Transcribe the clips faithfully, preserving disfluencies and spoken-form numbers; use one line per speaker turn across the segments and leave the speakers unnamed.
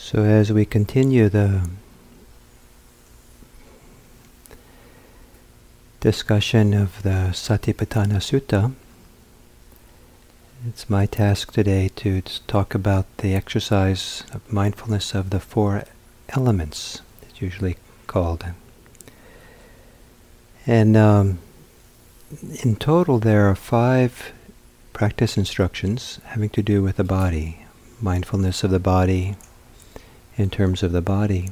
So as we continue the discussion of the Satipatthana Sutta, it's my task today to talk about the exercise of mindfulness of the four elements, it's usually called. And um, in total there are five practice instructions having to do with the body, mindfulness of the body in terms of the body.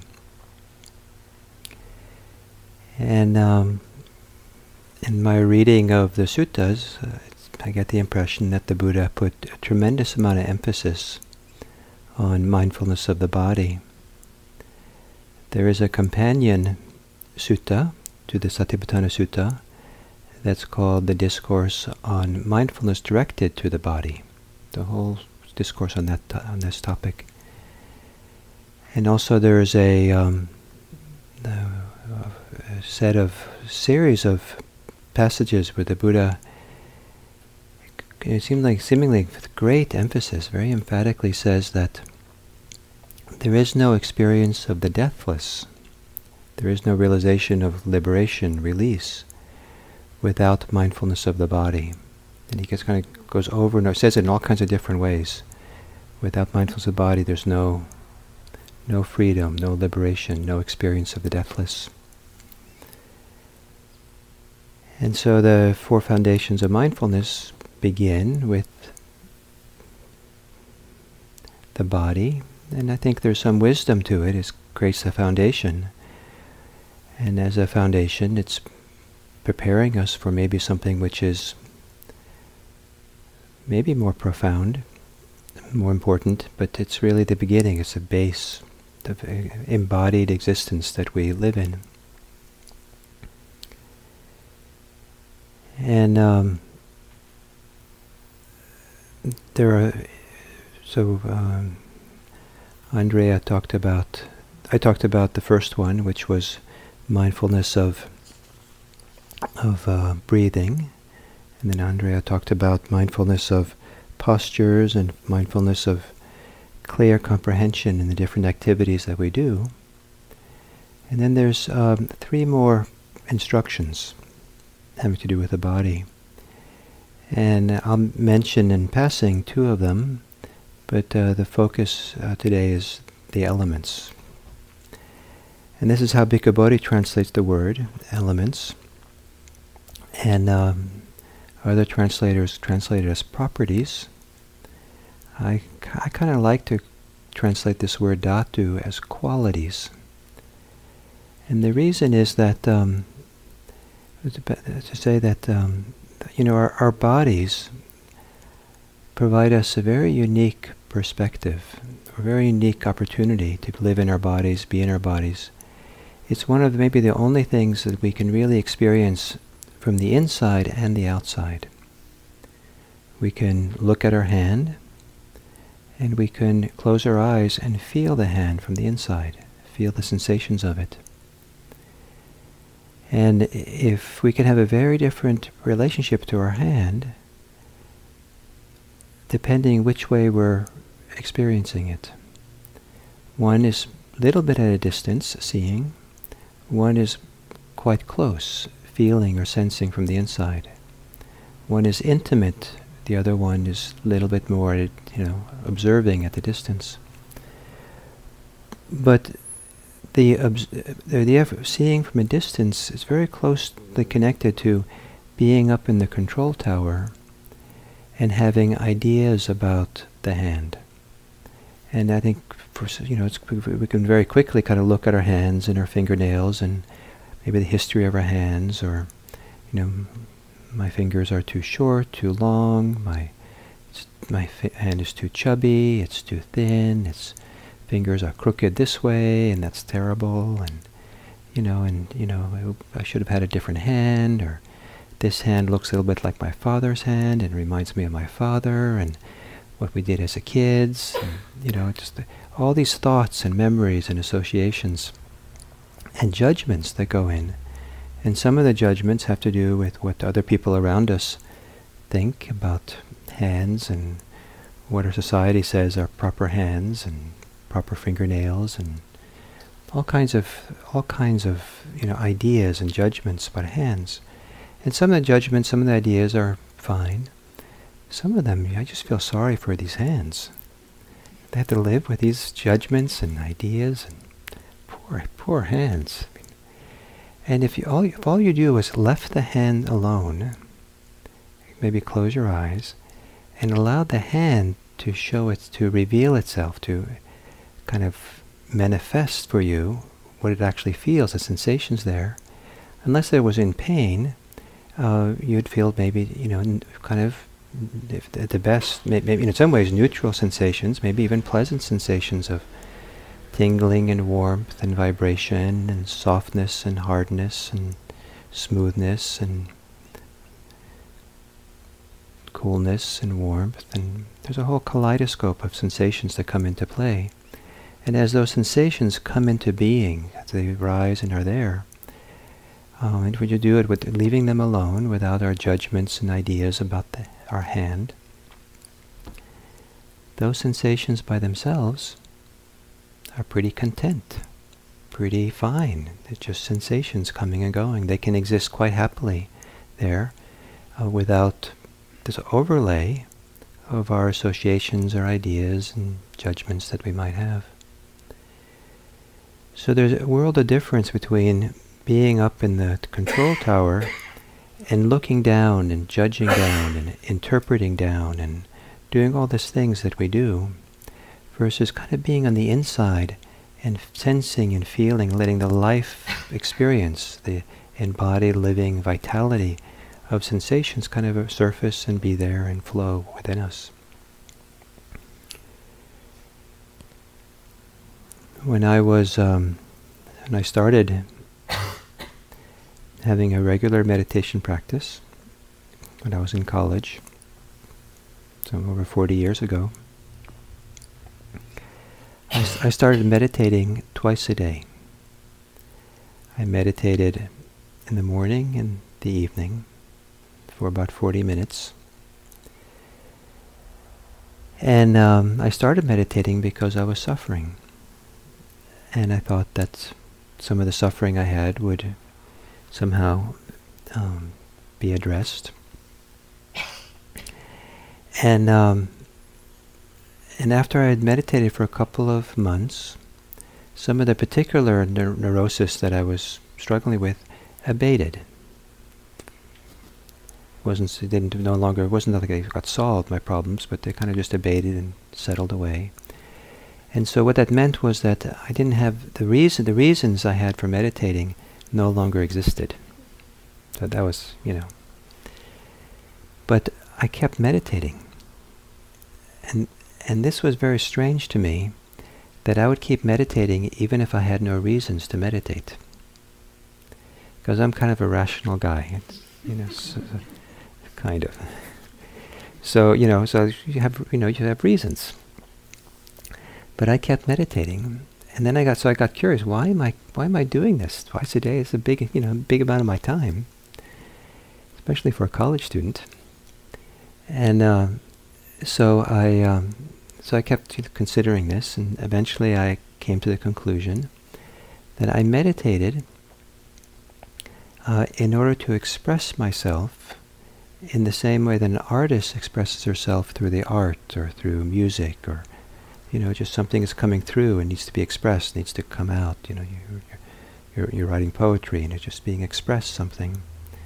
And um, in my reading of the suttas, uh, I get the impression that the Buddha put a tremendous amount of emphasis on mindfulness of the body. There is a companion sutta to the Satipatthana Sutta that's called the Discourse on Mindfulness Directed to the Body. The whole discourse on that to- on this topic. And also there is a, um, a, a set of series of passages where the Buddha, it seems like seemingly with great emphasis, very emphatically says that there is no experience of the deathless. There is no realization of liberation, release, without mindfulness of the body. And he gets kind of goes over and over, says it in all kinds of different ways. Without mindfulness of the body, there's no no freedom, no liberation, no experience of the deathless. And so the four foundations of mindfulness begin with the body, and I think there's some wisdom to it. It creates the foundation. And as a foundation, it's preparing us for maybe something which is maybe more profound, more important, but it's really the beginning, it's the base, the embodied existence that we live in. And um, there are, so um, Andrea talked about, I talked about the first one, which was mindfulness of of uh, breathing, and then Andrea talked about mindfulness of postures and mindfulness of clear comprehension in the different activities that we do. And then there's um, three more instructions having to do with the body. And I'll mention in passing two of them, but uh, the focus uh, today is the elements. And this is how Bhikkhu Bodhi translates the word, elements. And um, other translators translate it as properties. I, I kind of like to translate this word dhatu as qualities. And the reason is that, um, to say that, um, you know, our, our bodies provide us a very unique perspective, a very unique opportunity to live in our bodies, be in our bodies. It's one of maybe the only things that we can really experience from the inside and the outside. We can look at our hand, and we can close our eyes and feel the hand from the inside, feel the sensations of it. And if we can have a very different relationship to our hand, depending which way we're experiencing it. One is a little bit at a distance, seeing. One is quite close, feeling or sensing from the inside. One is intimate, the other one is a little bit more, you know, observing at the distance. But the obs- the, the effort, seeing from a distance is very closely connected to being up in the control tower and having ideas about the hand. And I think, for, you know, it's, we can very quickly kind of look at our hands and our fingernails and maybe the history of our hands, or, you know, my fingers are too short, too long, my my fi- hand is too chubby, it's too thin, its fingers are crooked this way, and that's terrible, and, you know, and, you know, I should have had a different hand, or this hand looks a little bit like my father's hand and reminds me of my father, and what we did as a kids, and, you know, just the, all these thoughts and memories and associations and judgments that go in. And some of the judgments have to do with what other people around us think about hands and what our society says are proper hands and proper fingernails, and all kinds of all kinds of you know ideas and judgments about hands. And some of the judgments, some of the ideas are fine. Some of them, I just feel sorry for these hands. They have to live with these judgments and ideas, and poor, poor hands. And if you all, if all you do is left the hand alone, maybe close your eyes, and allow the hand to show it, to reveal itself, to kind of manifest for you what it actually feels, the sensations there. Unless it was in pain, uh, you'd feel maybe, you know, n- kind of, if at the best, may- maybe in some ways neutral sensations, maybe even pleasant sensations of tingling and warmth and vibration and softness and hardness and smoothness and coolness and warmth. And there's a whole kaleidoscope of sensations that come into play. And as those sensations come into being, as they rise and are there, um, and when you do it with leaving them alone, without our judgments and ideas about the, our hand, those sensations by themselves are pretty content, pretty fine. They're just sensations coming and going. They can exist quite happily there uh, without this overlay of our associations or ideas and judgments that we might have. So there's a world of difference between being up in the control tower and looking down and judging down and interpreting down and doing all these things that we do, versus kind of being on the inside and sensing and feeling, letting the life experience, the embodied living vitality of sensations kind of surface and be there and flow within us. When I was, um, when I started having a regular meditation practice, when I was in college, so over forty years ago, I, s- I started meditating twice a day. I meditated in the morning and the evening for about forty minutes. And um, I started meditating because I was suffering. And I thought that some of the suffering I had would somehow um, be addressed. And um, and after I had meditated for a couple of months, some of the particular neur- neurosis that I was struggling with abated. Wasn't it didn't no longer it wasn't like I got solved my problems, but they kind of just abated and settled away. And so what that meant was that I didn't have the reason the reasons I had for meditating no longer existed. So that was, you know. But I kept meditating. And and this was very strange to me, that I would keep meditating even if I had no reasons to meditate. Because I'm kind of a rational guy, it's, you know, so, kind of. So, you know, so you have, you know, you have reasons. But I kept meditating, and then I got so I got curious. Why am I why am I doing this twice a day? It's a big, you know, big amount of my time, especially for a college student. And uh, so I um, so I kept considering this, and eventually I came to the conclusion that I meditated uh, in order to express myself in the same way that an artist expresses herself through the art or through music, or you know, just something is coming through and needs to be expressed, needs to come out. You know, you're, you're, you're writing poetry and it's just being expressed something.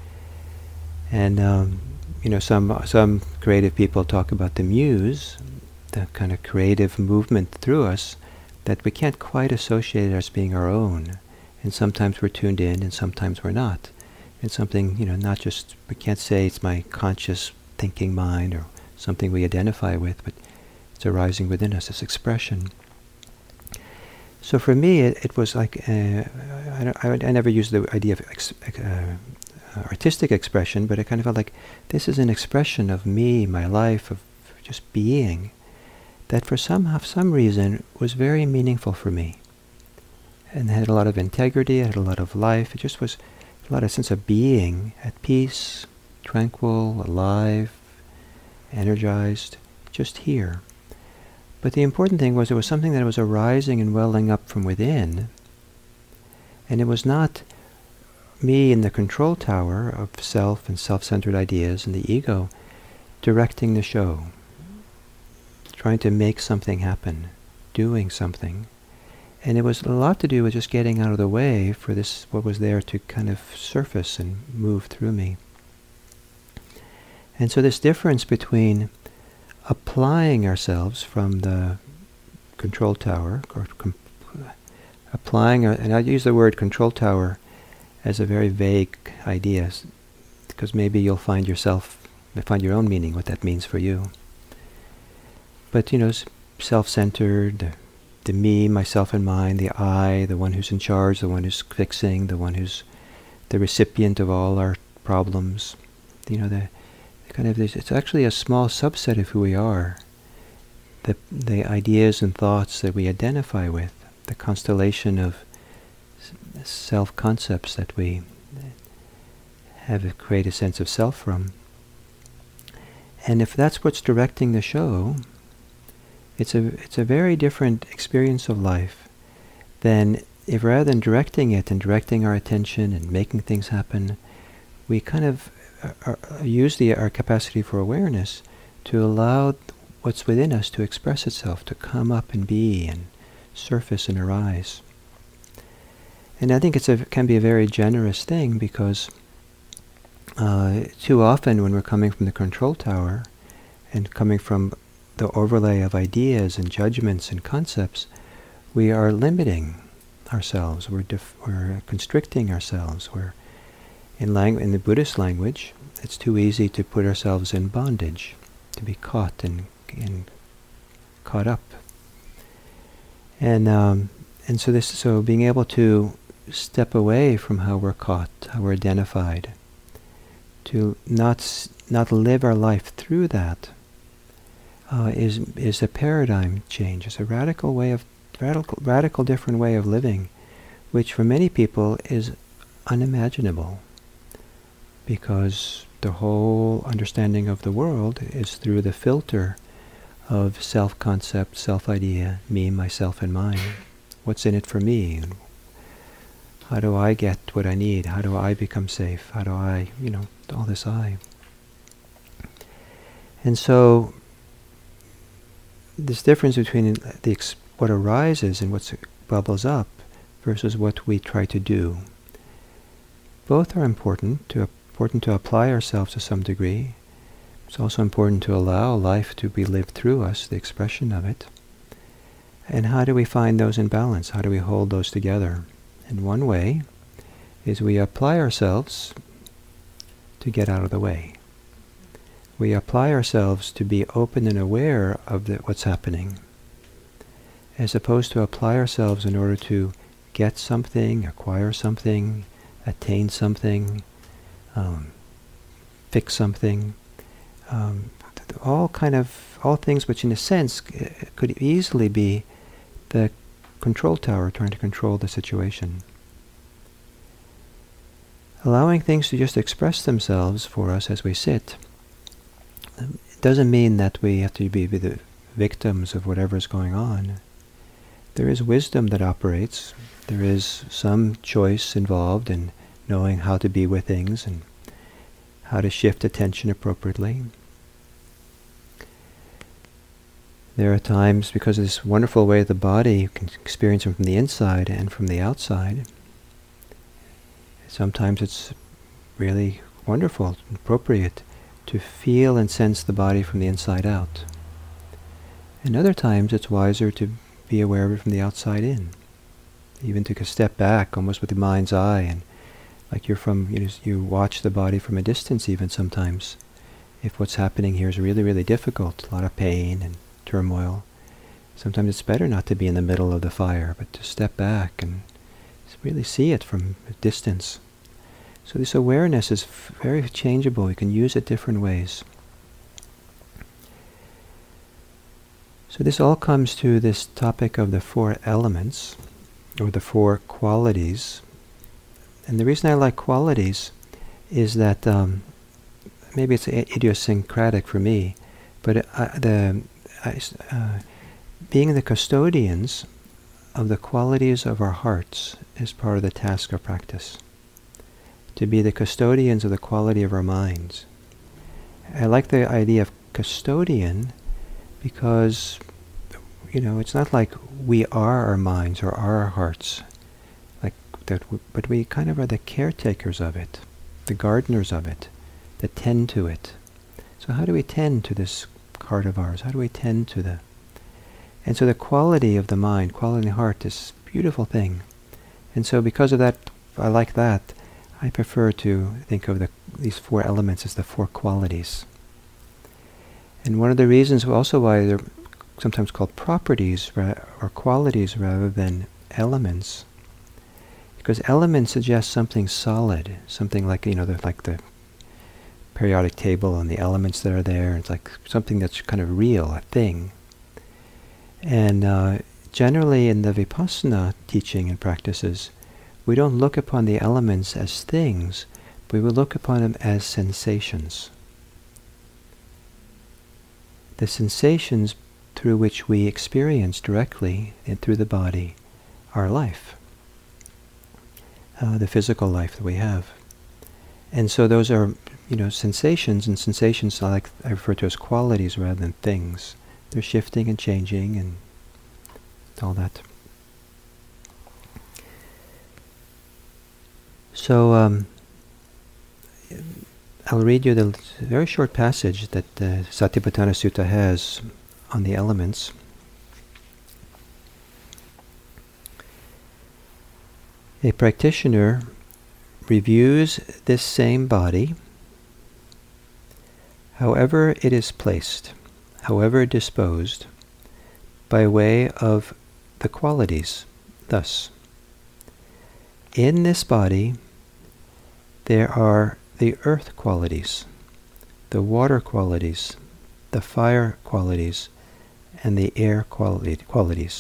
And, um, you know, some some creative people talk about the muse, the kind of creative movement through us that we can't quite associate as being our own. And sometimes we're tuned in and sometimes we're not. It's something, you know, not just, we can't say it's my conscious thinking mind or something we identify with, but it's arising within us, this expression. So for me, it, it was like, uh, I, I, I never used the idea of ex, uh, artistic expression, but I kind of felt like this is an expression of me, my life, of just being, that for some, some reason was very meaningful for me. And had a lot of integrity, it had a lot of life. It just was a lot of sense of being, at peace, tranquil, alive, energized, just here. But the important thing was it was something that was arising and welling up from within, and it was not me in the control tower of self and self-centered ideas and the ego directing the show, trying to make something happen, doing something. And it was a lot to do with just getting out of the way for this, what was there to kind of surface and move through me. And so this difference between applying ourselves from the control tower, or com- applying, our, and I use the word control tower as a very vague idea, because maybe you'll find yourself, find your own meaning, what that means for you. But, you know, self-centered, the, the me, myself and mine, the I, the one who's in charge, the one who's fixing, the one who's the recipient of all our problems. You know, the, the kind of, it's actually a small subset of who we are. The, the ideas and thoughts that we identify with, the constellation of self-concepts that we have create a sense of self from. And if that's what's directing the show, it's a it's a very different experience of life than if, rather than directing it and directing our attention and making things happen, we kind of are, are, use the our capacity for awareness to allow what's within us to express itself, to come up and be and surface and arise. And I think it's a can be a very generous thing, because uh, too often when we're coming from the control tower and coming from the overlay of ideas and judgments and concepts, we are limiting ourselves. We're def- we're constricting ourselves. We're in lang- in the Buddhist language, it's too easy to put ourselves in bondage, to be caught and and caught up. And um, and so this so being able to step away from how we're caught, how we're identified, to not s- not live our life through that, uh, is is a paradigm change. It's a radical way of radical radical different way of living, which for many people is unimaginable, because the whole understanding of the world is through the filter of self-concept, self-idea, me, myself, and mine. What's in it for me? How do I get what I need? How do I become safe? How do I, you know, all this I. And so, this difference between the ex- what arises and what bubbles up versus what we try to do, both are important, to important to apply ourselves to some degree. It's also important to allow life to be lived through us, the expression of it. And how do we find those in balance? How do we hold those together? And one way is we apply ourselves to get out of the way. We apply ourselves to be open and aware of the, what's happening, as opposed to apply ourselves in order to get something, acquire something, attain something, um, fix something. Um, all kind of, all things which in a sense c- could easily be the control tower trying to control the situation. Allowing things to just express themselves for us as we sit, um, it doesn't mean that we have to be the victims of whatever's going on. There is wisdom that operates. There is some choice involved in knowing how to be with things and how to shift attention appropriately. There are times, because of this wonderful way the body can experience them from the inside and from the outside, sometimes it's really wonderful, appropriate to feel and sense the body from the inside out. And other times it's wiser to be aware of it from the outside in, even to step back almost with the mind's eye, and like you're from, you know, you watch the body from a distance even sometimes. If what's happening here is really, really difficult, a lot of pain and turmoil, sometimes it's better not to be in the middle of the fire, but to step back and really see it from a distance. So this awareness is f- very changeable. We can use it different ways. So this all comes to this topic of the four elements, or the four qualities. And the reason I like qualities is that um, maybe it's idiosyncratic for me, but uh, the I, uh, being the custodians of the qualities of our hearts is part of the task of practice. To be the custodians of the quality of our minds. I like the idea of custodian because, you know, it's not like we are our minds or are our hearts, like that, w- but we kind of are the caretakers of it, the gardeners of it, that tend to it. So how do we tend to this heart of ours? How do we tend to the... And so the quality of the mind, quality of the heart, is a beautiful thing. And so because of that, I like that. I prefer to think of the, these four elements as the four qualities. And one of the reasons also why they're sometimes called properties ra- or qualities rather than elements, because elements suggest something solid, something like, you know, the, like the periodic table and the elements that are there. It's like something that's kind of real, a thing. And uh, generally in the Vipassana teaching and practices, we don't look upon the elements as things, but we look upon them as sensations. The sensations through which we experience directly and through the body our life, uh, the physical life that we have. And so those are, you know, sensations, and sensations I like I refer to as qualities rather than things. They're shifting and changing and all that. So um, I'll read you the very short passage that the Satipatthana Sutta has on the elements. A practitioner reviews this same body, however it is placed, however disposed, by way of the qualities. Thus, in this body, there are the earth qualities, the water qualities, the fire qualities, and the air quality, qualities.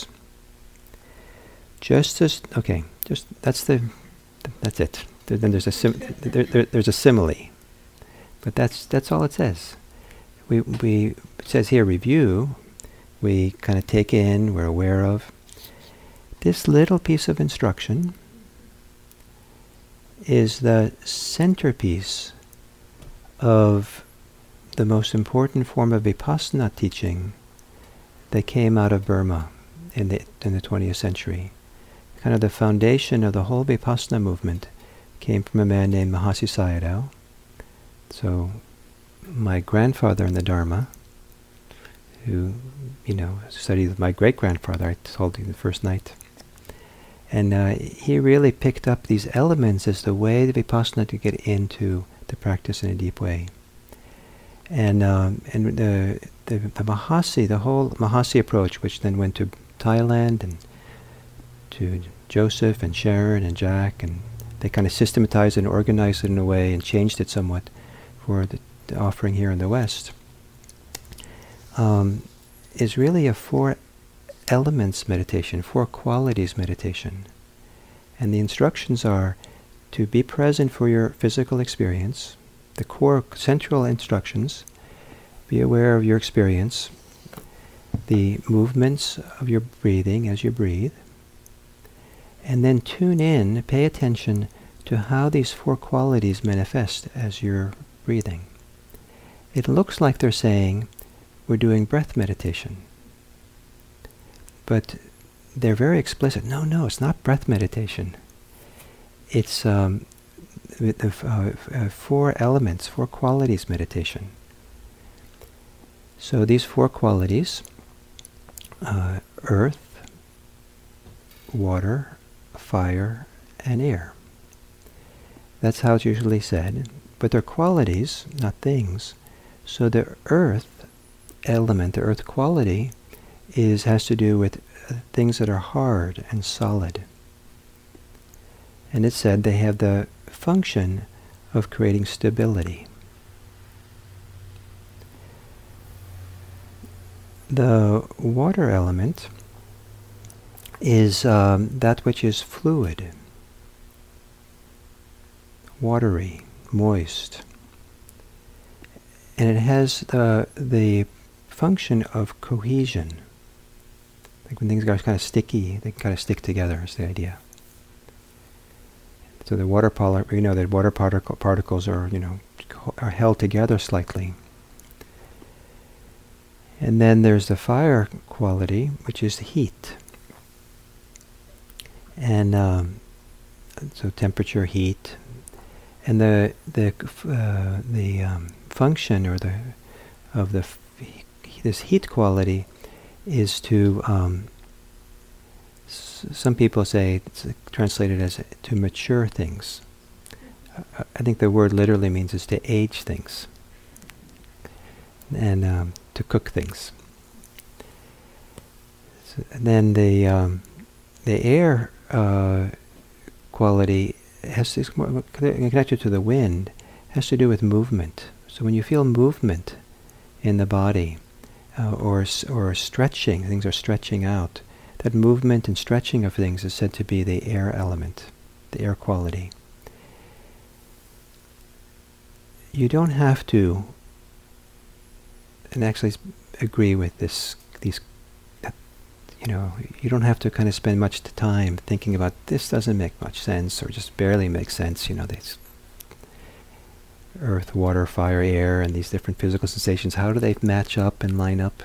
Just as, okay, just that's the, that's it. There, then there's a sim, there, there, there's a simile, but that's that's all it says. We we it says here review. We kind of take in, we're aware of this little piece of instruction. Is the centerpiece of the most important form of Vipassana teaching that came out of Burma in the in the twentieth century. Kind of the foundation of the whole Vipassana movement came from a man named Mahasi Sayadaw. So my grandfather in the Dharma, who, you know, studied with my great-grandfather, I told you the first night. And uh, he really picked up these elements as the way the Vipassana to get into the practice in a deep way. And um, and the, the the Mahasi, the whole Mahasi approach, which then went to Thailand and to Joseph and Sharon and Jack, and they kind of systematized and organized it in a way and changed it somewhat for the, the offering here in the West, um, is really a four elements meditation, four qualities meditation. And the instructions are to be present for your physical experience, the core central instructions, be aware of your experience, the movements of your breathing as you breathe, and then tune in, pay attention to how these four qualities manifest as you're breathing. It looks like they're saying, we're doing breath meditation. But they're very explicit. No, no, it's not breath meditation. It's um, the uh, uh, four elements, four qualities meditation. So these four qualities, uh, earth, water, fire, and air. That's how it's usually said. But they're qualities, not things. So the earth element, the earth quality, is has to do with uh, things that are hard and solid. And it said they have the function of creating stability. The water element is um, that which is fluid, watery, moist. And it has the, the function of cohesion. Like when things are kind of sticky, they can kind of stick together, is the idea. So the water particle, you know, that water particle particles are, you know, are held together slightly. And then there's the fire quality, which is the heat. And um, so temperature, heat, and the the uh, the um, function or the of the f- this heat quality is to um, s- some people say it's translated as to mature things. Uh, I think the word literally means is to age things and um, to cook things. So, and then the um, the air uh, quality has to, connected to the wind, has to do with movement. So when you feel movement in the body, uh, or or stretching, things are stretching out, that movement and stretching of things is said to be the air element, the air quality. You don't have to, and actually agree with this, these, you know, you don't have to kind of spend much time thinking about this doesn't make much sense or just barely makes sense, you know, these earth, water, fire, air, and these different physical sensations, how do they match up and line up?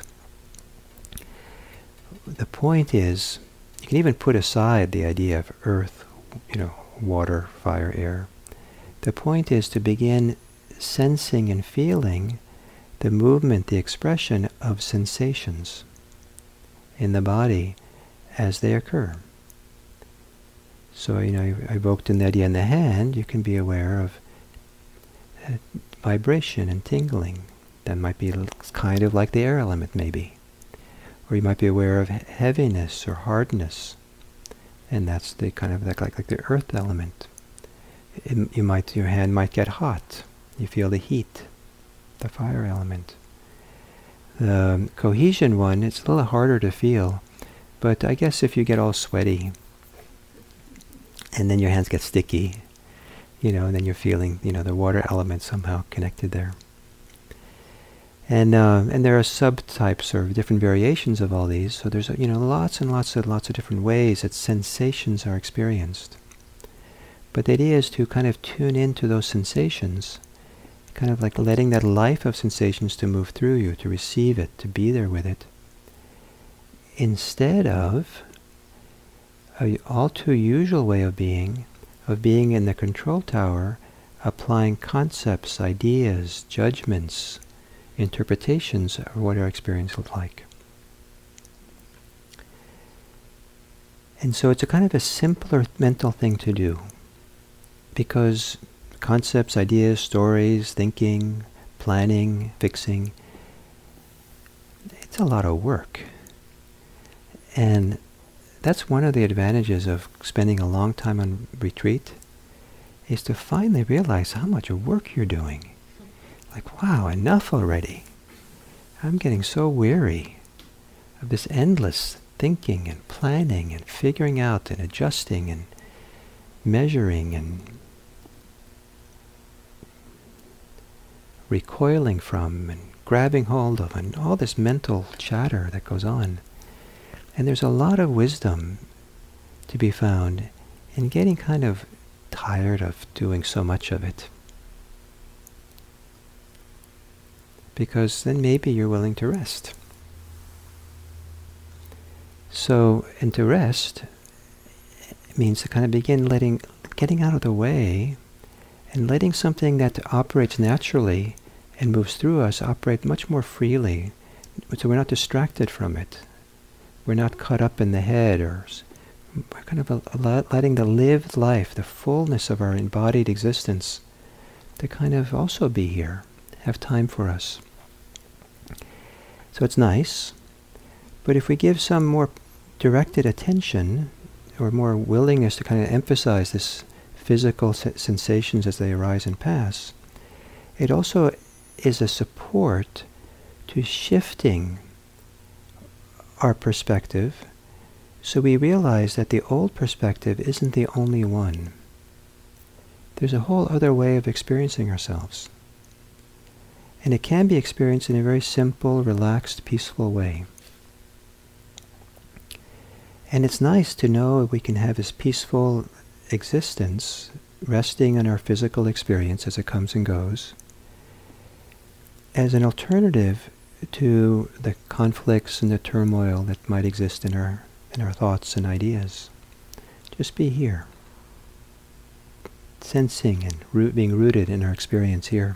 The point is, you can even put aside the idea of earth, you know, water, fire, air. The point is to begin sensing and feeling the movement, the expression of sensations in the body as they occur. So, you know, I evoked in the idea in the hand, you can be aware of uh, vibration and tingling. That might be kind of like the air element, maybe. Or you might be aware of he- heaviness or hardness, and that's the kind of like, like, like the earth element. It, you might, your hand might get hot. You feel the heat, the fire element. The cohesion one, it's a little harder to feel, but I guess if you get all sweaty, and then your hands get sticky, you know, and then you're feeling, you know, the water element somehow connected there. And uh, and there are subtypes or different variations of all these. So there's, you know, lots and lots and lots of different ways that sensations are experienced. But the idea is to kind of tune into those sensations, kind of like letting that life of sensations to move through you, to receive it, to be there with it, instead of a all too usual way of being, of being in the control tower, applying concepts, ideas, judgments, interpretations of what our experience looks like. And so it's a kind of a simpler mental thing to do, because concepts, ideas, stories, thinking, planning, fixing, it's a lot of work. And that's one of the advantages of spending a long time on retreat, is to finally realize how much work you're doing. Like, wow, enough already. I'm getting so weary of this endless thinking and planning and figuring out and adjusting and measuring and recoiling from and grabbing hold of, and all this mental chatter that goes on. And there's a lot of wisdom to be found in getting kind of tired of doing so much of it. Because then maybe you're willing to rest. So, and to rest means to kind of begin letting, getting out of the way and letting something that operates naturally and moves through us operate much more freely, so we're not distracted from it. We're not caught up in the head, or we're kind of a, a letting the lived life, the fullness of our embodied existence, to kind of also be here, have time for us. So it's nice, but if we give some more directed attention, or more willingness to kind of emphasize this physical se- sensations as they arise and pass, it also is a support to shifting our perspective, so we realize that the old perspective isn't the only one. There's a whole other way of experiencing ourselves. And it can be experienced in a very simple, relaxed, peaceful way. And it's nice to know we can have this peaceful existence resting on our physical experience as it comes and goes, as an alternative to the conflicts and the turmoil that might exist in our in our thoughts and ideas. Just be here, sensing and root, being rooted in our experience here.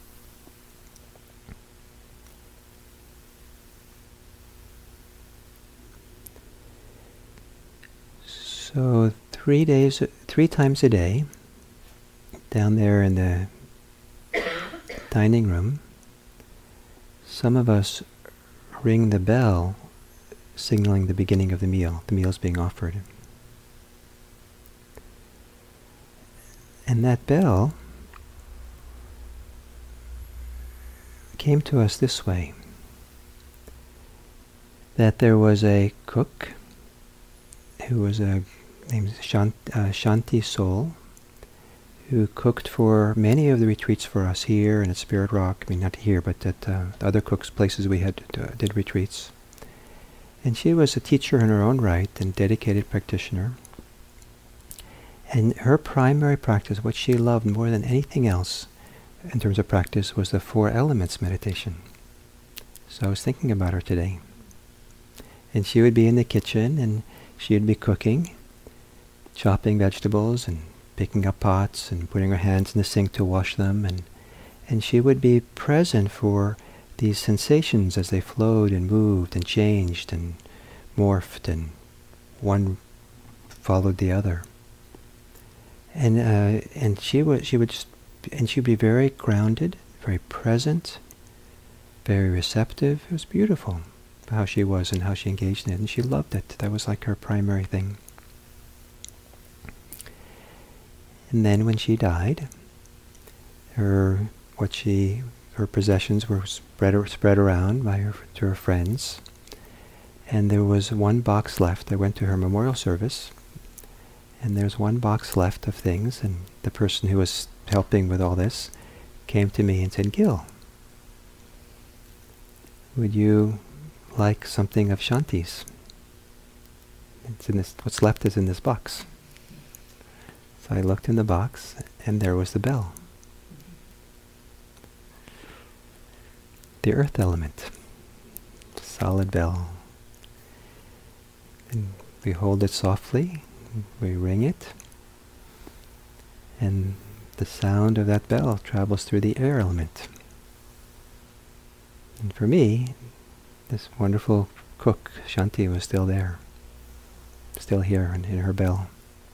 So three days, three times a day, down there in the dining room, some of us ring the bell, signaling the beginning of the meal. The meal is being offered. And that bell came to us this way, that there was a cook who was a named Shant, uh, Shanti Soul, who cooked for many of the retreats for us here and at Spirit Rock. I mean, not here, but at uh, the other cooks' places we had uh, did retreats. And she was a teacher in her own right and dedicated practitioner. And her primary practice, what she loved more than anything else in terms of practice, was the Four Elements meditation. So I was thinking about her today. And she would be in the kitchen and she would be cooking, chopping vegetables and picking up pots and putting her hands in the sink to wash them, and and she would be present for these sensations as they flowed and moved and changed and morphed, and one followed the other. And uh, and she would she would just, and she'd be very grounded, very present, very receptive. It was beautiful how she was and how she engaged in it, and she loved it. That was like her primary thing. And then when she died, her what she her possessions were spread spread around by her to her friends, and there was one box left. I went to her memorial service, and there's one box left of things, and the person who was helping with all this came to me and said, "Gil, would you like something of Shanti's? It's in this. What's left is in this box." So I looked in the box, and there was the bell. The earth element, solid bell. And we hold it softly, we ring it, and the sound of that bell travels through the air element. And for me, this wonderful cook, Shanti, was still there, still here in, in her bell.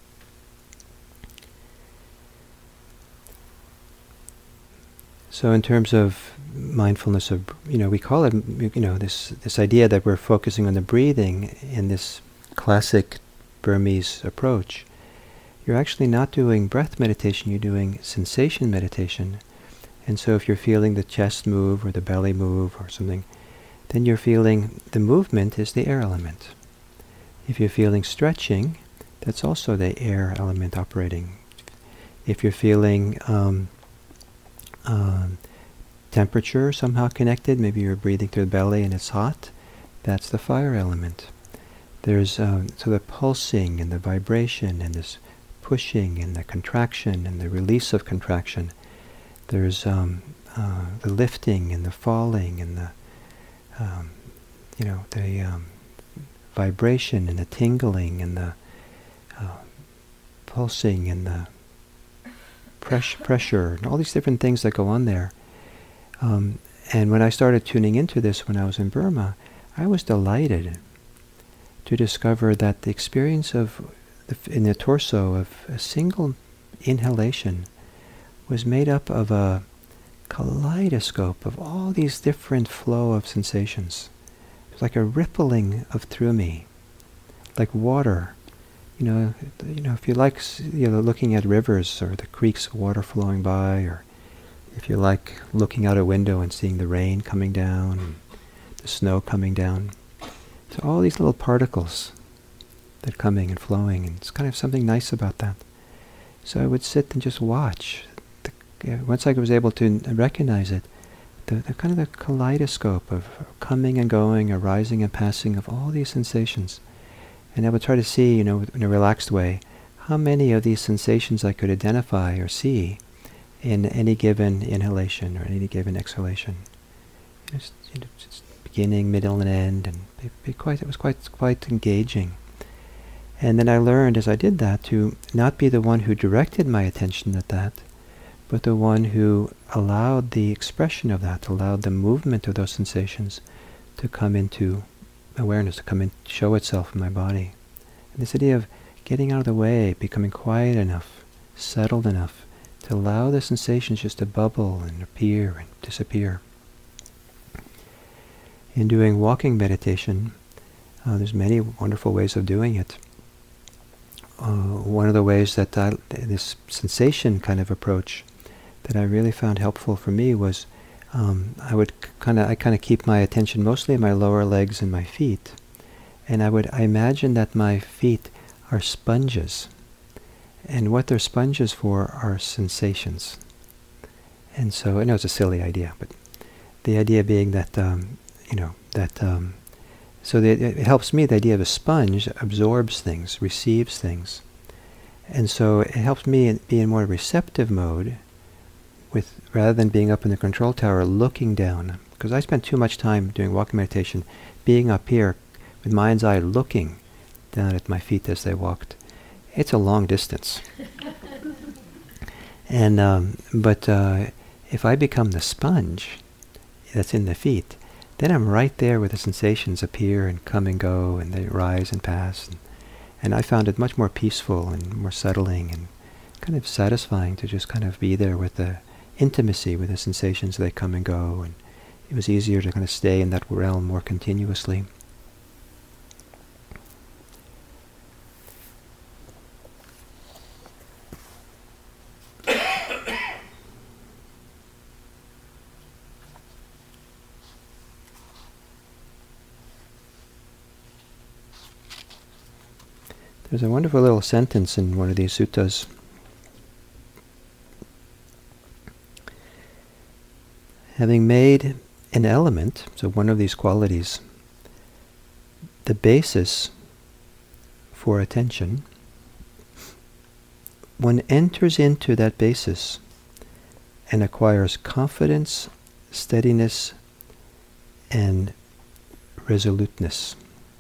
So in terms of mindfulness of, you know, we call it, you know, this this idea that we're focusing on the breathing in this classic Burmese approach. You're actually not doing breath meditation, you're doing sensation meditation. And so if you're feeling the chest move or the belly move or something, then you're feeling the movement is the air element. If you're feeling stretching, that's also the air element operating. If you're feeling um, um, temperature somehow connected, maybe you're breathing through the belly and it's hot, that's the fire element. There's um, so the pulsing and the vibration and this pushing and the contraction and the release of contraction. There's um, uh, the lifting and the falling and the um, you know the um, vibration and the tingling and the uh, pulsing and the press- pressure and all these different things that go on there. Um, and when I started tuning into this when I was in Burma, I was delighted to discover that the experience of the f- in the torso of a single inhalation was made up of a kaleidoscope of all these different flow of sensations. It was like a rippling of through me, like water. You know, you know, if you like, you know, looking at rivers or the creeks of water flowing by, or if you like looking out a window and seeing the rain coming down, and the snow coming down. So all these little particles that are coming and flowing, and it's kind of something nice about that. So I would sit and just watch. The, once I was able to recognize it, the, the kind of the kaleidoscope of coming and going, arising and passing of all these sensations. And I would try to see, you know, in a relaxed way, how many of these sensations I could identify or see in any given inhalation or any given exhalation. Just, you know, just beginning, middle, and end, and be, be quite, it was quite quite engaging. And then I learned as I did that to not be the one who directed my attention at that, but the one who allowed the expression of that, allowed the movement of those sensations to come into awareness, to come in, show itself in my body. And this idea of getting out of the way, becoming quiet enough, settled enough, to allow the sensations just to bubble and appear and disappear. In doing walking meditation, uh, there's many wonderful ways of doing it. Uh, one of the ways that I, this sensation kind of approach that I really found helpful for me was um, I would kind of I kind of keep my attention mostly in my lower legs and my feet, and I would I imagine that my feet are sponges, and what they're sponges for are sensations. And so I know it's a silly idea, but the idea being that um, you know that um, so that it helps me. The idea of a sponge absorbs things, receives things, and so it helps me in, be in more receptive mode, with rather than being up in the control tower looking down. Because I spent too much time doing walking meditation, being up here with mind's eye looking down at my feet as they walked. It's a long distance. and um, but uh, if I become the sponge that's in the feet, then I'm right there where the sensations appear and come and go, and they rise and pass. And, and I found it much more peaceful and more settling and kind of satisfying to just kind of be there with the intimacy with the sensations. They come and go, and it was easier to kind of stay in that realm more continuously. There's a wonderful little sentence in one of these suttas. Having made an element, so one of these qualities, the basis for attention, one enters into that basis and acquires confidence, steadiness, and resoluteness.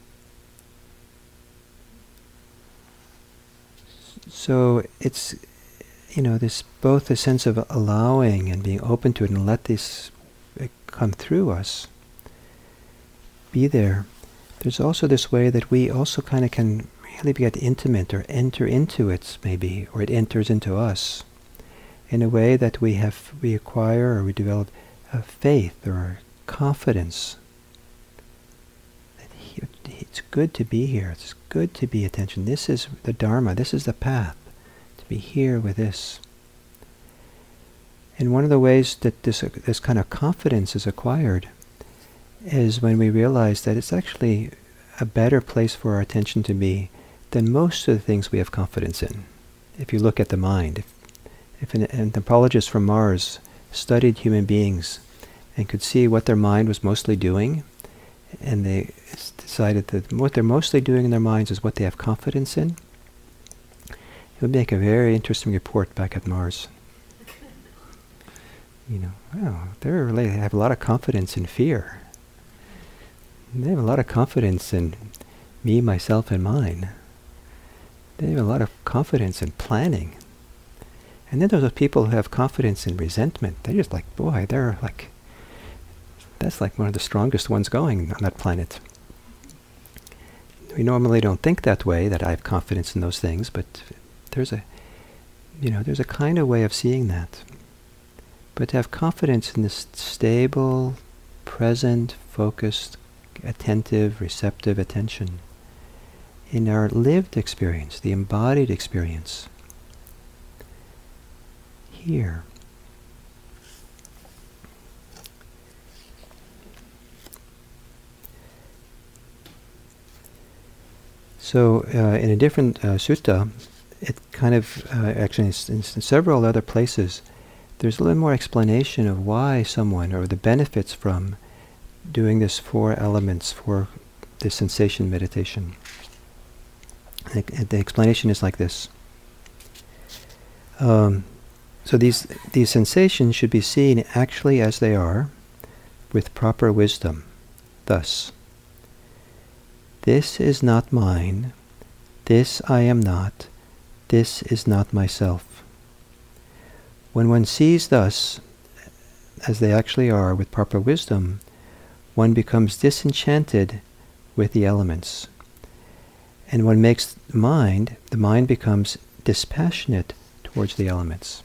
So it's, you know, this both a sense of allowing and being open to it and let this come through us, be there. There's also this way that we also kind of can really get intimate or enter into it maybe, or it enters into us in a way that we have, we acquire or we develop a faith or confidence. It's good to be here. It's good to be attention. This is the Dharma. This is the path. To be here with this. And one of the ways that this uh, this kind of confidence is acquired is when we realize that it's actually a better place for our attention to be than most of the things we have confidence in. If you look at the mind, if, if an anthropologist from Mars studied human beings and could see what their mind was mostly doing, and they decided that what they're mostly doing in their minds is what they have confidence in, it would make a very interesting report back at Mars. You know, wow, they really have a lot of confidence in fear. They have a lot of confidence in me, myself, and mine. They have a lot of confidence in planning. And then there's those people who have confidence in resentment. They're just like, boy, they're like, that's like one of the strongest ones going on that planet. We normally don't think that way, that I have confidence in those things, but there's a, you know, there's a kind of way of seeing that. But to have confidence in this stable, present, focused, attentive, receptive attention in our lived experience, the embodied experience, here. So uh, in a different uh, sutta, it kind of, uh, actually in, in several other places, there's a little more explanation of why someone, or the benefits from doing this four elements for this sensation meditation. The, the explanation is like this. Um, so these these sensations should be seen actually as they are, with proper wisdom. Thus, this is not mine, this I am not, this is not myself. When one sees thus, as they actually are, with proper wisdom, one becomes disenchanted with the elements. And one makes the mind, the mind becomes dispassionate towards the elements.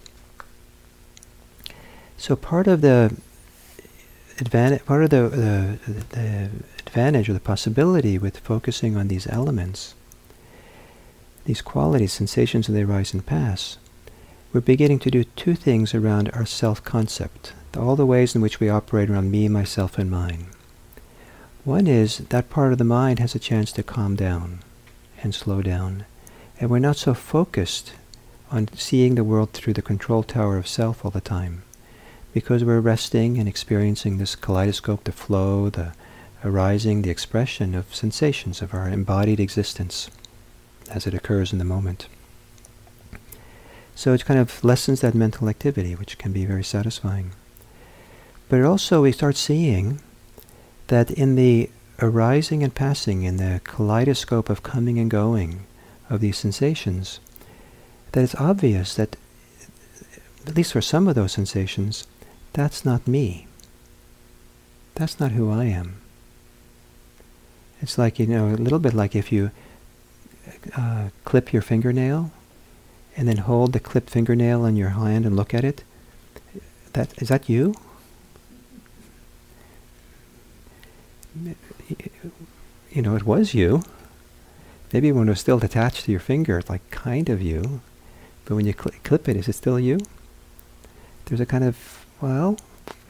So part of the advantage, part of the, the, the advantage or the possibility with focusing on these elements, these qualities, sensations, they rise and pass, we're beginning to do two things around our self-concept, all the ways in which we operate around me, myself, and mine. One is that part of the mind has a chance to calm down and slow down, and we're not so focused on seeing the world through the control tower of self all the time, because we're resting and experiencing this kaleidoscope, the flow, the arising, the expression of sensations of our embodied existence as it occurs in the moment. So it kind of lessens that mental activity, which can be very satisfying. But also we start seeing that in the arising and passing, in the kaleidoscope of coming and going of these sensations, that it's obvious that, at least for some of those sensations, that's not me. That's not who I am. It's like, you know, a little bit like if you uh, clip your fingernail and then hold the clipped fingernail in your hand and look at it. That, is that you? You know, it was you. Maybe when it was still attached to your finger, it's like kind of you. But when you cl- clip it, is it still you? There's a kind of, well,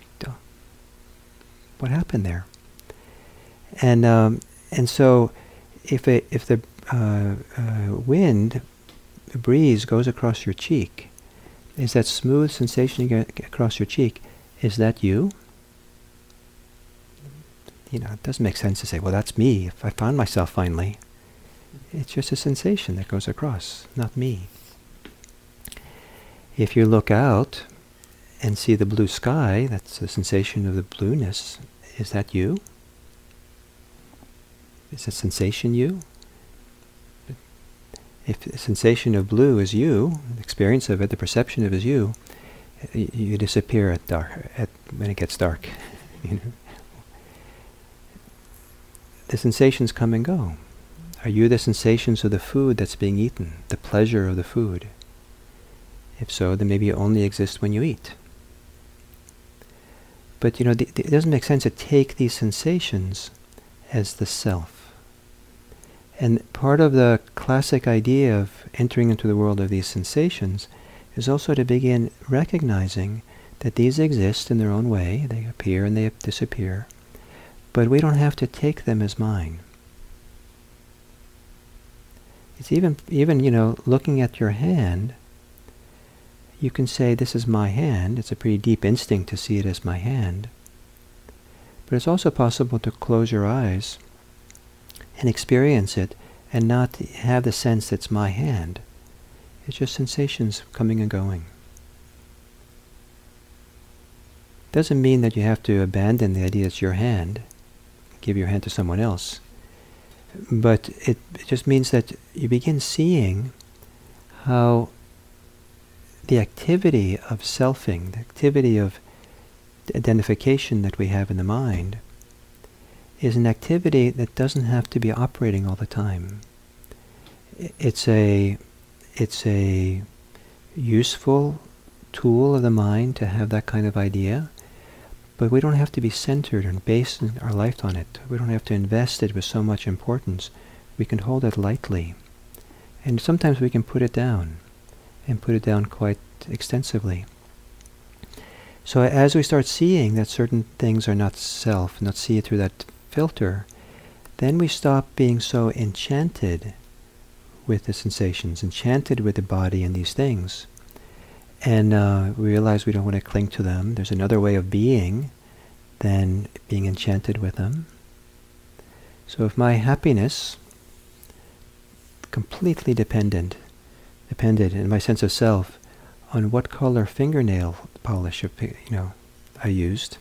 what happened there? And um, and so, if it, if the uh, uh, wind, the breeze goes across your cheek, is that smooth sensation you get across your cheek? Is that you? You know, it doesn't make sense to say, well, that's me. If I found myself finally, it's just a sensation that goes across, not me. If you look out and see the blue sky, that's the sensation of the blueness. Is that you? Is the sensation you? If the sensation of blue is you, the experience of it, the perception of it is you, you, you disappear at dark, at when it gets dark. You know? The sensations come and go. Are you the sensations of the food that's being eaten, the pleasure of the food? If so, then maybe it only exists when you eat. But you know, th- th- it doesn't make sense to take these sensations as the self. And part of the classic idea of entering into the world of these sensations is also to begin recognizing that these exist in their own way. They appear and they disappear. But we don't have to take them as mine. It's even, even, you know, looking at your hand, you can say, this is my hand. It's a pretty deep instinct to see it as my hand. But it's also possible to close your eyes and experience it and not have the sense that it's my hand. It's just sensations coming and going. Doesn't mean that you have to abandon the idea it's your hand, give your hand to someone else. But it, it just means that you begin seeing how the activity of selfing, the activity of identification that we have in the mind, is an activity that doesn't have to be operating all the time. It's a, it's a useful tool of the mind to have that kind of idea, but we don't have to be centered and base our life on it. We don't have to invest it with so much importance. We can hold it lightly. And sometimes we can put it down, and put it down quite extensively. So as we start seeing that certain things are not self, not see it through that filter, then we stop being so enchanted with the sensations, enchanted with the body and these things. And uh, we realize we don't want to cling to them. There's another way of being than being enchanted with them. So if my happiness completely dependent, dependent in my sense of self on what color fingernail polish, you know, I used.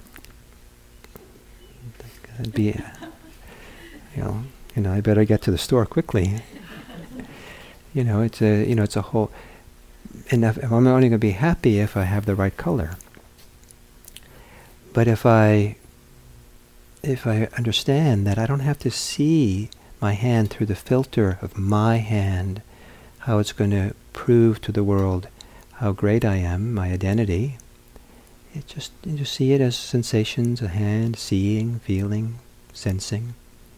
That'd be, you know, you know, I better get to the store quickly. You know, it's a, you know, it's a whole. And if, I'm only going to be happy if I have the right color. But if I, if I understand that I don't have to see my hand through the filter of my hand, how it's going to prove to the world how great I am, my identity. It just, you just see it as sensations, a hand, seeing, feeling, sensing.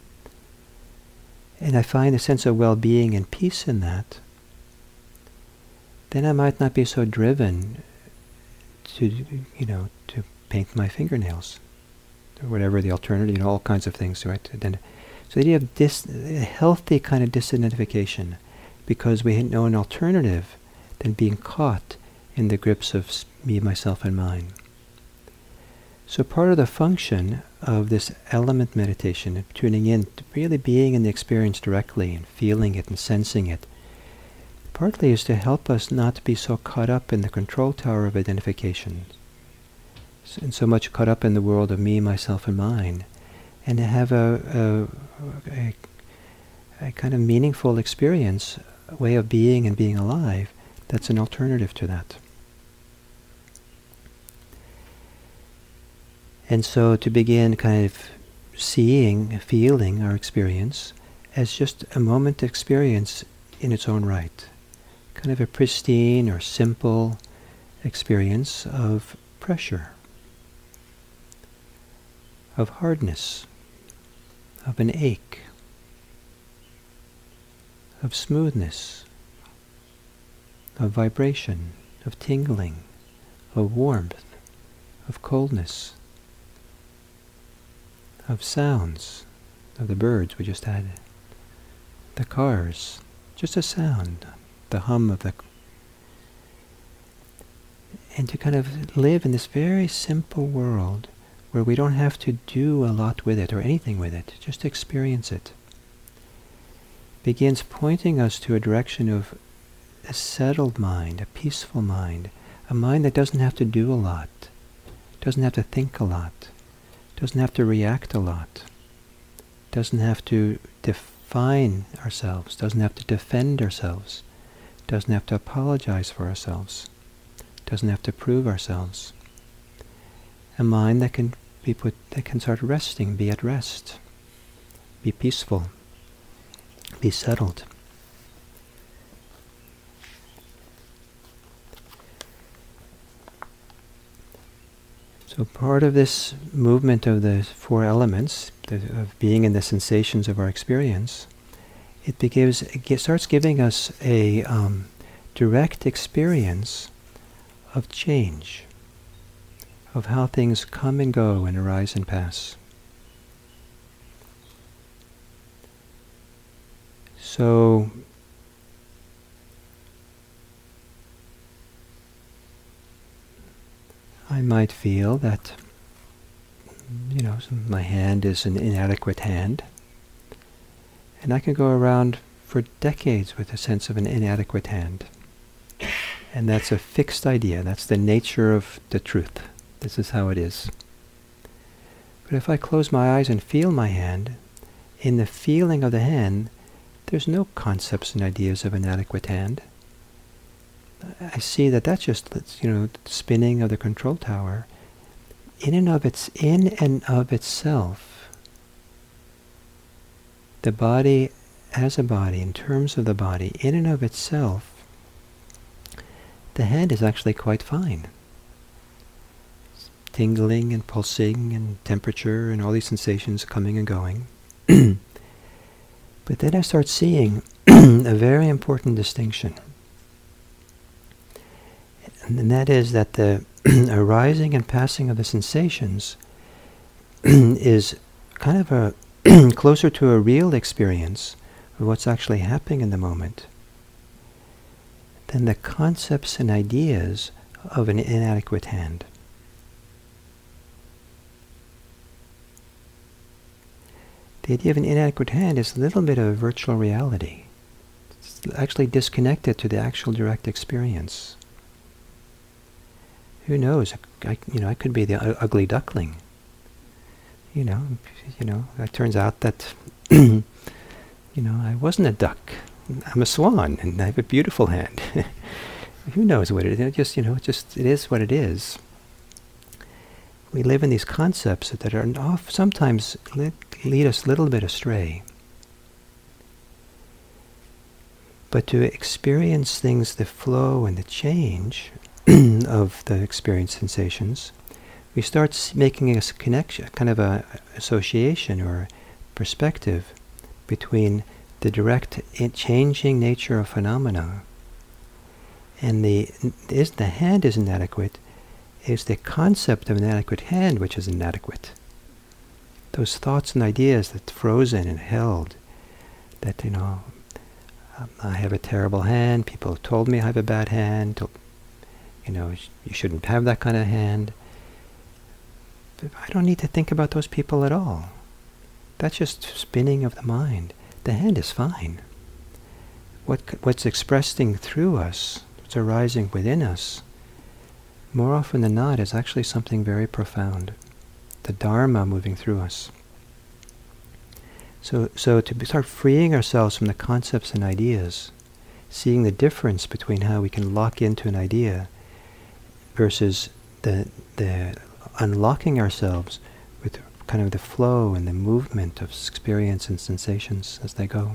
And I find a sense of well-being and peace in that. Then I might not be so driven to, you know, to paint my fingernails, or whatever the alternative, you know, all kinds of things, right? Then, so the idea of dis, a healthy kind of disidentification, because we know an alternative than being caught in the grips of me, myself, and mine. So part of the function of this element meditation, of tuning in, to really being in the experience directly and feeling it and sensing it, partly is to help us not to be so caught up in the control tower of identification, and so much caught up in the world of me, myself, and mine, and to have a, a, a, a kind of meaningful experience, a way of being and being alive, that's an alternative to that. And so to begin kind of seeing, feeling our experience as just a moment experience in its own right. Kind of a pristine or simple experience of pressure, of hardness, of an ache, of smoothness, of vibration, of tingling, of warmth, of coldness, of sounds, of the birds we just had, the cars, just a sound, the hum of the... And to kind of live in this very simple world where we don't have to do a lot with it or anything with it, just experience it, begins pointing us to a direction of a settled mind, a peaceful mind, a mind that doesn't have to do a lot, doesn't have to think a lot, doesn't have to react a lot, doesn't have to define ourselves, doesn't have to defend ourselves, doesn't have to apologize for ourselves, doesn't have to prove ourselves. A mind that can be put, that can start resting, be at rest, be peaceful, be settled. So part of this movement of the four elements, the, of being in the sensations of our experience, it, begins, it starts giving us a um, direct experience of change, of how things come and go and arise and pass. So I might feel that, you know, my hand is an inadequate hand, and I can go around for decades with a sense of an inadequate hand. And that's a fixed idea. That's the nature of the truth. This is how it is. But if I close my eyes and feel my hand, in the feeling of the hand, there's no concepts and ideas of an inadequate hand. I see that that's just, you know, spinning of the control tower. In and of its, in and of itself, the body as a body, in terms of the body, in and of itself, the hand is actually quite fine. It's tingling and pulsing and temperature and all these sensations coming and going. But then I start seeing a very important distinction. And that is that the arising and passing of the sensations is kind of a closer to a real experience of what's actually happening in the moment than the concepts and ideas of an inadequate hand. The idea of an inadequate hand is a little bit of a virtual reality. actually disconnected to the actual direct experience. Who knows? I, you know, I could be the u- ugly duckling. You know, you know. It turns out that, you know, I wasn't a duck. I'm a swan, and I have a beautiful hand. Who knows what it is? It just, you know, it just it is what it is. We live in these concepts that are off, sometimes lead, lead us a little bit astray. But to experience things, the flow and the change of the experience sensations, we start s- making a s- connection, kind of a association or perspective between the direct i- changing nature of phenomena and the is the hand is inadequate. Is the concept of an inadequate hand which is inadequate. Those thoughts and ideas that frozen and held, that, you know, um, I have a terrible hand, people have told me I have a bad hand, to- you know, sh- you shouldn't have that kind of hand. But I don't need to think about those people at all. That's just spinning of the mind. The hand is fine. What c- what's expressing through us, what's arising within us, more often than not, is actually something very profound. The Dharma moving through us. So, so to be, start freeing ourselves from the concepts and ideas, seeing the difference between how we can lock into an idea versus the the unlocking ourselves with kind of the flow and the movement of experience and sensations as they go.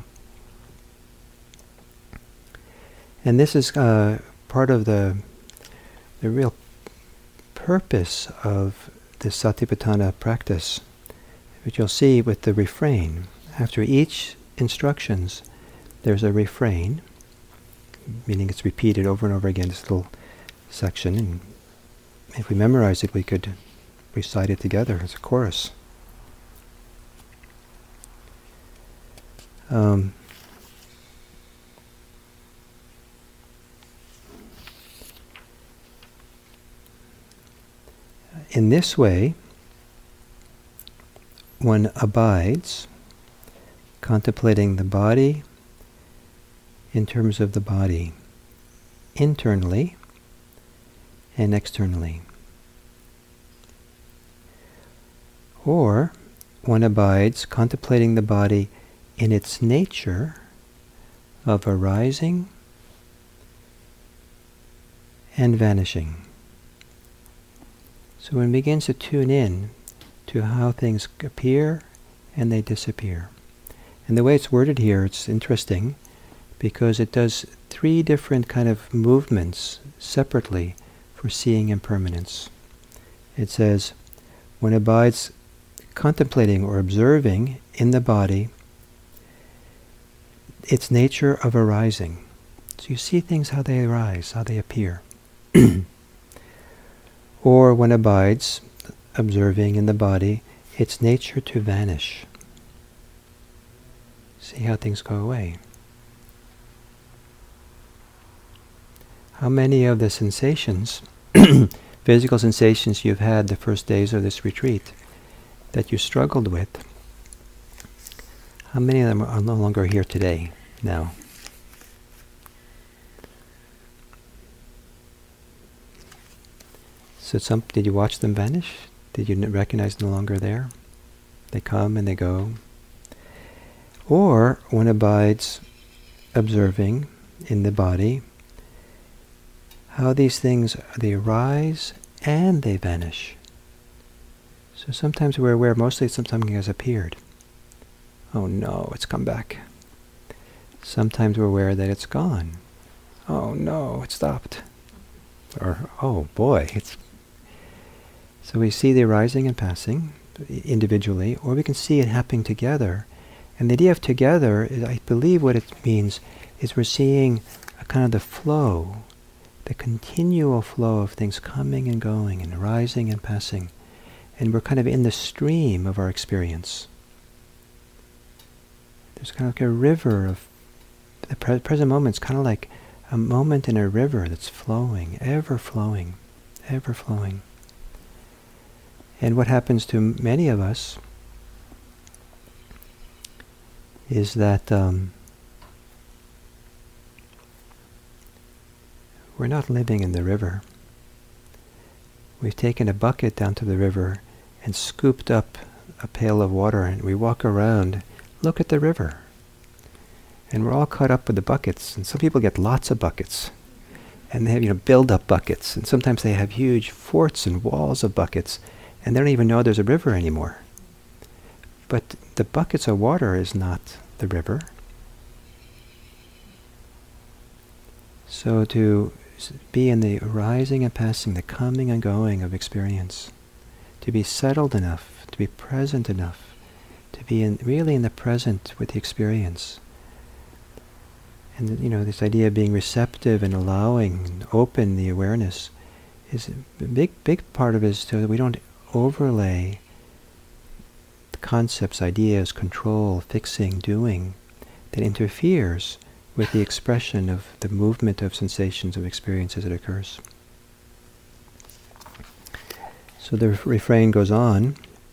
And this is uh, part of the the real purpose of the Satipatthana practice, which you'll see with the refrain. After each instructions, there's a refrain, meaning it's repeated over and over again, this little section, and if we memorize it, we could recite it together as a chorus. Um, in this way, one abides, contemplating the body in terms of the body, internally and externally. Or one abides, contemplating the body in its nature of arising and vanishing. So one begins to tune in to how things appear and they disappear. And the way it's worded here, it's interesting because it does three different kind of movements separately for seeing impermanence. It says, one abides contemplating or observing in the body its nature of arising. So you see things how they arise, how they appear. Or one abides observing in the body its nature to vanish. See how things go away. How many of the sensations, physical sensations you've had the first days of this retreat that you struggled with, how many of them are no longer here today, now? So some, did you watch them vanish? Did you n- recognize no longer there? They come and they go. Or one abides observing in the body how these things, they arise and they vanish. So sometimes we're aware, mostly something has appeared. Oh no, it's come back. Sometimes we're aware that it's gone. Oh no, it stopped. Or, oh boy, it's... So we see the arising and passing individually, or we can see it happening together. And the idea of together, is, I believe what it means is we're seeing a kind of the flow, the continual flow of things coming and going and rising and passing. And we're kind of in the stream of our experience. There's kind of like a river of, the pre- present moment's kind of like a moment in a river that's flowing, ever flowing, ever flowing. And what happens to many of us is that um, we're not living in the river. We've taken a bucket down to the river and scooped up a pail of water, and we walk around, look at the river. And we're all caught up with the buckets, and some people get lots of buckets. And they have, you know, build-up buckets, and sometimes they have huge forts and walls of buckets, and they don't even know there's a river anymore. But the buckets of water is not the river. So to be in the arising and passing, the coming and going of experience, to be settled enough, to be present enough, to be in, really in the present with the experience. And, you know, this idea of being receptive and allowing and open the awareness is a big, big part of it is so that we don't overlay the concepts, ideas, control, fixing, doing that interferes with the expression of the movement of sensations, of experience as it occurs. So the ref- refrain goes on.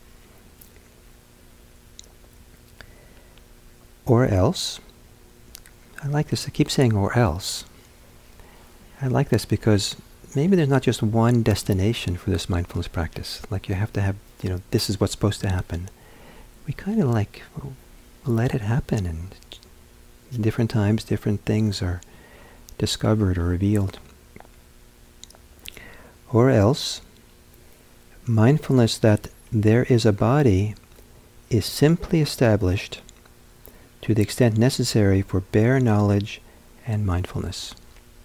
Or else, I like this, I keep saying or else. I like this because maybe there's not just one destination for this mindfulness practice. Like you have to have, you know, this is what's supposed to happen. We kind of like well, let it happen, and in different times, different things are discovered or revealed. Or else, mindfulness that there is a body is simply established to the extent necessary for bare knowledge and mindfulness.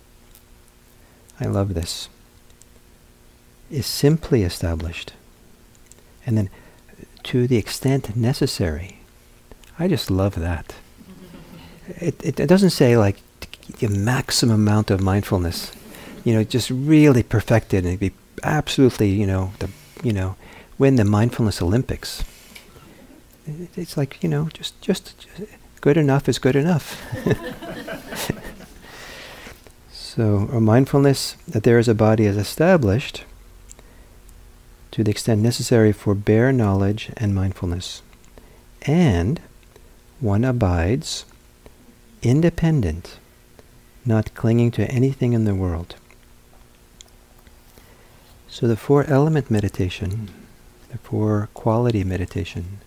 I love this. Is simply established. And then, to the extent necessary. I just love that. It, it, it doesn't say like the maximum amount of mindfulness, you know, just really perfected and be absolutely, you know, the, you know, win the mindfulness Olympics. It, it's like, you know, just, just, just good enough is good enough. So, our mindfulness that there is a body is established to the extent necessary for bare knowledge and mindfulness. And one abides independent, not clinging to anything in the world. So the four-element meditation, the four-quality meditation,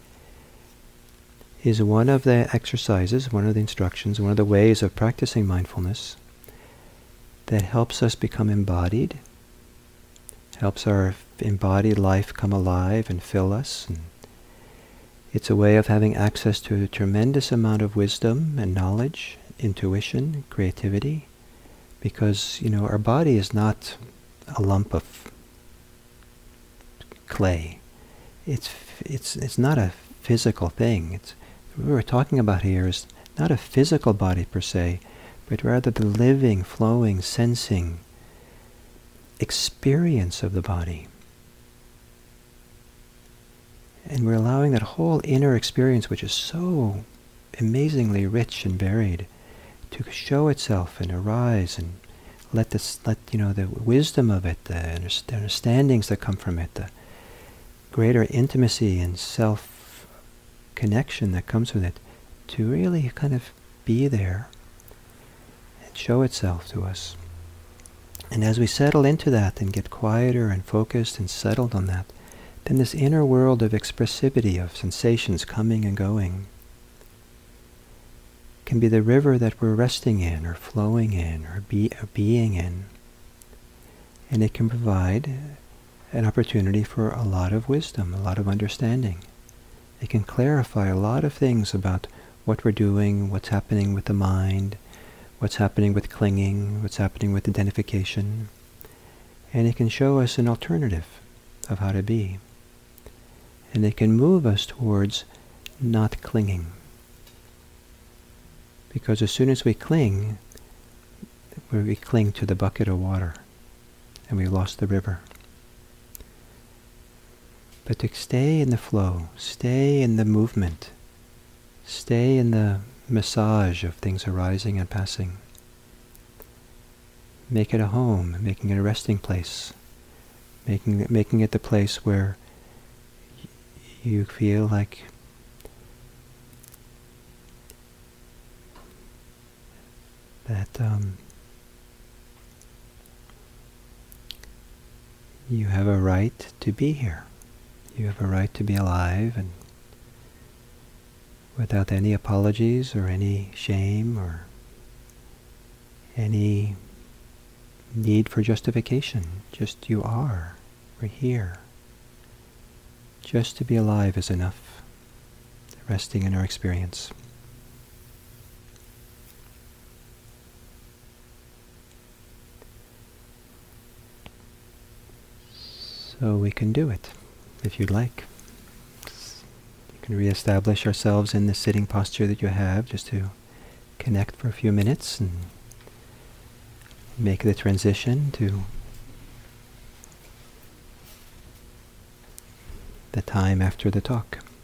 is one of the exercises, one of the instructions, one of the ways of practicing mindfulness that helps us become embodied, helps our embodied life come alive and fill us. And it's a way of having access to a tremendous amount of wisdom and knowledge, intuition, creativity, because, you know, our body is not a lump of clay. It's it's it's not a physical thing. It's what we're talking about here is not a physical body per se, but rather the living, flowing, sensing experience of the body. And we're allowing that whole inner experience, which is so amazingly rich and varied, to show itself and arise, and let this, let you know, the wisdom of it, the understandings that come from it, the greater intimacy and self-connection that comes with it, to really kind of be there and show itself to us. And as we settle into that and get quieter and focused and settled on that, then this inner world of expressivity, of sensations coming and going, can be the river that we're resting in, or flowing in, or, be, or being in. And it can provide an opportunity for a lot of wisdom, a lot of understanding. It can clarify a lot of things about what we're doing, what's happening with the mind, what's happening with clinging, what's happening with identification. And it can show us an alternative of how to be. And it can move us towards not clinging. Because as soon as we cling, we cling to the bucket of water, and we lost the river. But to stay in the flow, stay in the movement, stay in the massage of things arising and passing. Make it a home, making it a resting place, making it, making it the place where y- you feel like that um, You have a right to be here. You have a right to be alive, and without any apologies or any shame or any need for justification. Just you are. We're here. Just to be alive is enough, resting in our experience. So we can do it, if you'd like. You can reestablish ourselves in the sitting posture that you have, just to connect for a few minutes and make the transition to the time after the talk.